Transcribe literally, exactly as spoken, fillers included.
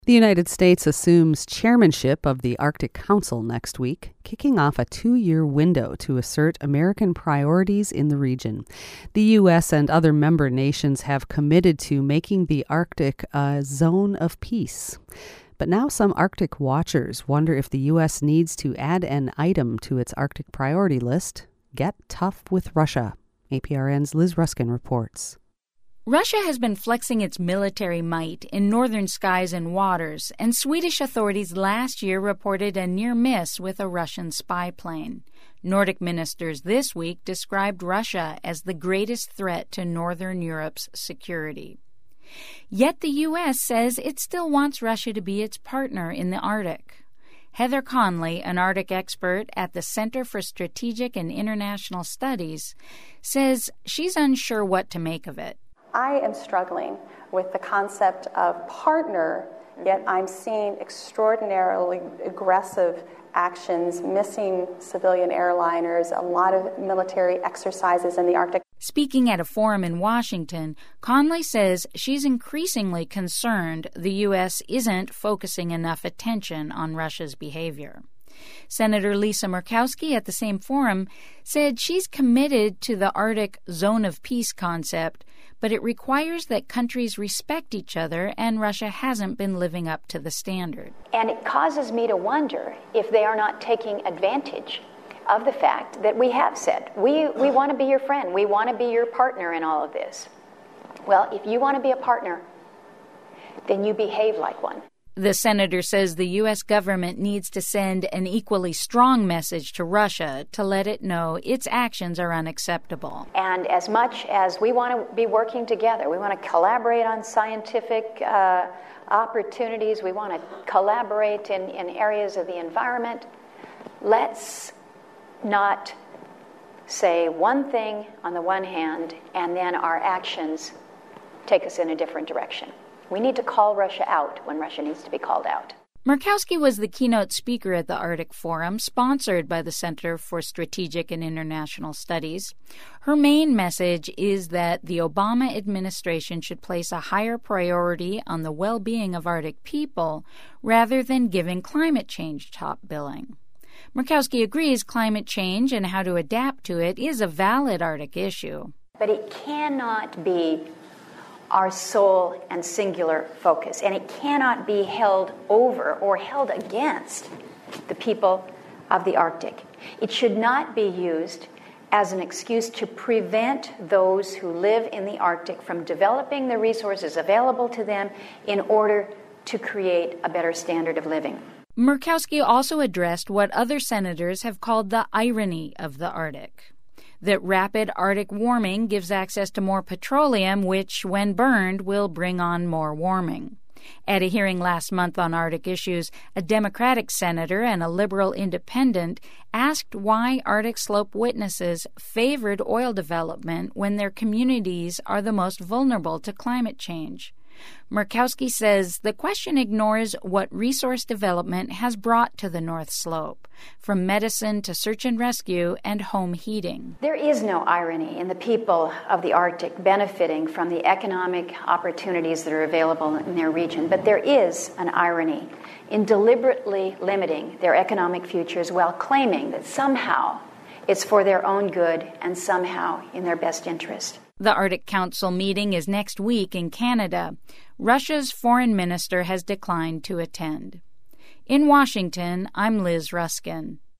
The United States assumes chairmanship of the Arctic Council next week, kicking off a two-year window to assert American priorities in the region. The U S and other member nations have committed to making the Arctic a zone of peace. But now some Arctic watchers wonder if the U S needs to add an item to its Arctic priority list: get tough with Russia. A P R N's Liz Ruskin reports. Russia has been flexing its military might in northern skies and waters, and Swedish authorities last year reported a near miss with a Russian spy plane. Nordic ministers this week described Russia as the greatest threat to Northern Europe's security. Yet the U S says it still wants Russia to be its partner in the Arctic. Heather Conley, an Arctic expert at the Center for Strategic and International Studies, says she's unsure what to make of it. I am struggling with the concept of partner, yet I'm seeing extraordinarily aggressive actions, missing civilian airliners, a lot of military exercises in the Arctic. Speaking at a forum in Washington, Conley says she's increasingly concerned the U S isn't focusing enough attention on Russia's behavior. Senator Lisa Murkowski at the same forum said she's committed to the Arctic zone of peace concept, but it requires that countries respect each other, and Russia hasn't been living up to the standard. And it causes me to wonder if they are not taking advantage of the fact that we have said, we, we want to be your friend, we want to be your partner in all of this. Well, if you want to be a partner, then you behave like one. The senator says the U S government needs to send an equally strong message to Russia to let it know its actions are unacceptable. And as much as we want to be working together, we want to collaborate on scientific uh, opportunities, we want to collaborate in, in areas of the environment, let's not say one thing on the one hand and then our actions take us in a different direction. We need to call Russia out when Russia needs to be called out. Murkowski was the keynote speaker at the Arctic Forum, sponsored by the Center for Strategic and International Studies. Her main message is that the Obama administration should place a higher priority on the well-being of Arctic people rather than giving climate change top billing. Murkowski agrees climate change and how to adapt to it is a valid Arctic issue. But it cannot be our sole and singular focus, and it cannot be held over or held against the people of the Arctic. It should not be used as an excuse to prevent those who live in the Arctic from developing the resources available to them in order to create a better standard of living. Murkowski also addressed what other senators have called the irony of the Arctic. That rapid Arctic warming gives access to more petroleum, which, when burned, will bring on more warming. At a hearing last month on Arctic issues, a Democratic senator and a liberal independent asked why Arctic Slope witnesses favored oil development when their communities are the most vulnerable to climate change. Murkowski says the question ignores what resource development has brought to the North Slope, from medicine to search and rescue and home heating. There is no irony in the people of the Arctic benefiting from the economic opportunities that are available in their region, but there is an irony in deliberately limiting their economic futures while claiming that somehow it's for their own good and somehow in their best interest. The Arctic Council meeting is next week in Canada. Russia's foreign minister has declined to attend. In Washington, I'm Liz Ruskin.